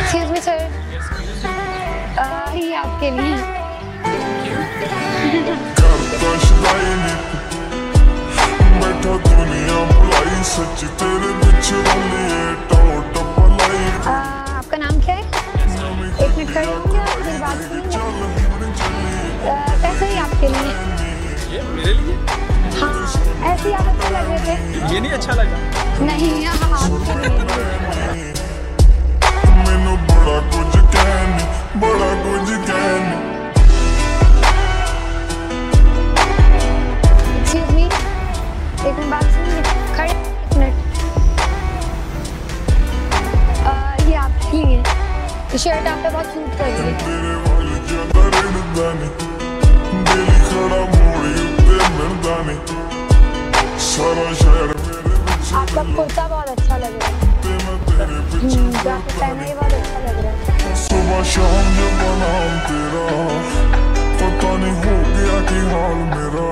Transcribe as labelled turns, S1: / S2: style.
S1: Excuse me sir, ये आपके लिए
S2: बैठा दुनिया बुलाई सच तेरे पीछे
S1: आपका नाम क्या है? एक मिनट खड़े होंगे और फिर बात करेंगे। पैसे ही आपके लिए।
S3: ये मेरे लिए?
S1: हाँ, ऐसे ही आप अच्छे लग रहे थे।
S3: ये नहीं अच्छा लगा?
S1: नहीं, यहाँ आपके लिए।
S2: मैनू बड़ा कुछ कहनी, बड़ा कुछ कहनी।
S1: एक्सक्यूज मी, एक मिनट बात सुनिए। खड़े एक मिनट। ये आपकी है। ये शर्ट आप पे बहुत सूट कर रही है।
S2: तेरे वाली ज्यादा रड़दा ने, दिल खड़ा मोड़ी उत्ते मिलदा ने। सारा शहर मेरे विच
S1: आपका कुर्ता बहुत अच्छा लग रहा है।
S2: ते मैं तेरे पीछे
S1: जो आपने पहना है बहुत अच्छा लग रहा है।
S2: सुबह शाम जब नाम तेरा, पता नहीं हो गया कि हाल मेरा।